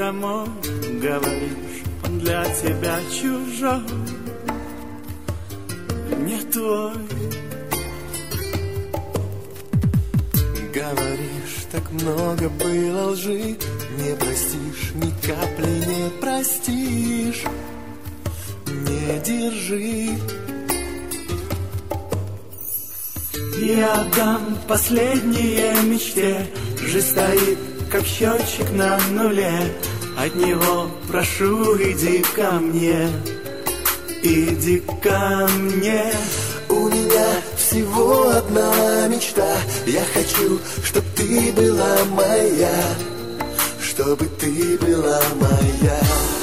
домой, говоришь, он для тебя чужой, не твой. Говоришь, так много было лжи, не простишь, ни капли не простишь, не держи. Я дам последние мечте, жизнь стоит, как счетчик на нуле. От него прошу, иди ко мне, иди ко мне. У меня всего одна мечта, я хочу, чтоб ты была моя, чтобы ты была моя.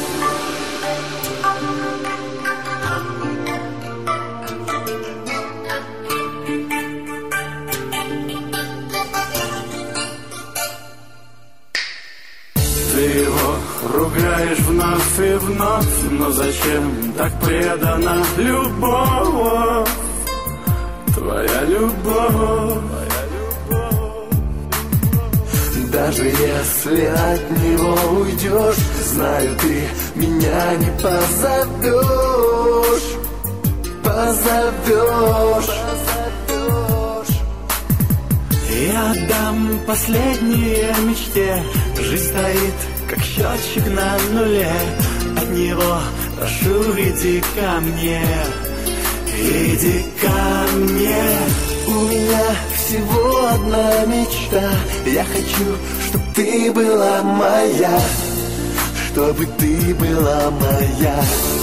Ты его ругаешь вновь и вновь, но зачем так предана любовь? Твоя любовь. Даже если от него уйдешь, знаю, ты меня не позовешь, позовешь. Я дам последние мечте, жизнь стоит, как счетчик на нуле. От него прошу, иди ко мне, иди ко мне. У меня всего одна мечта, я хочу, чтобы ты была моя, чтобы ты была моя.